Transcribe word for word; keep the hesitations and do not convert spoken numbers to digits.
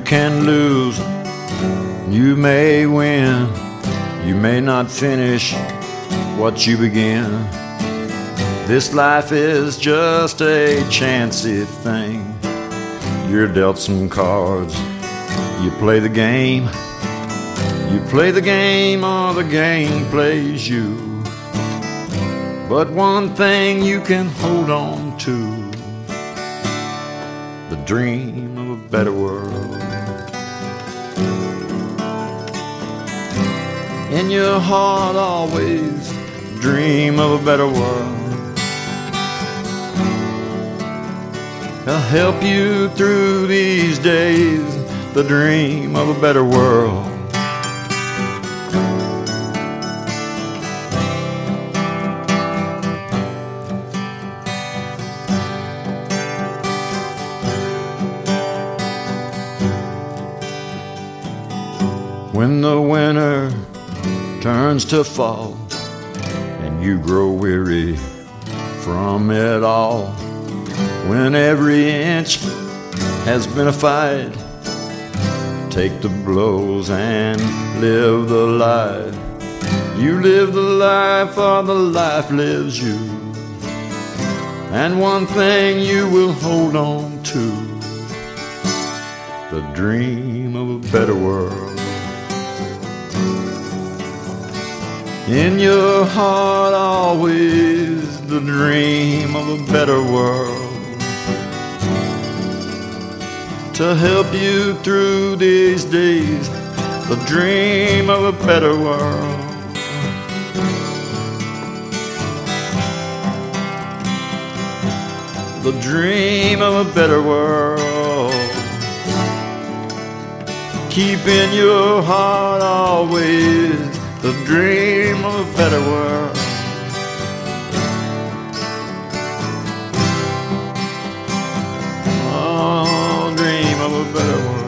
can lose, you may win, you may not finish what you begin. This life is just a chancy thing. You're dealt some cards, you play the game. You play the game or the game plays you. But one thing you can hold on to, the dream of a better world. In your heart always dream of a better world. I'll help you through these days, the dream of a better world. When the winter turns to fall and you grow weary from it all, when every inch has been a fight, take the blows and live the life. You live the life or the life lives you. And one thing you will hold on to, the dream of a better world. In your heart always the dream of a better world. To help you through these days, the dream of a better world. The dream of a better world. Keep in your heart always the dream of a better world. Oh, dream of a better world.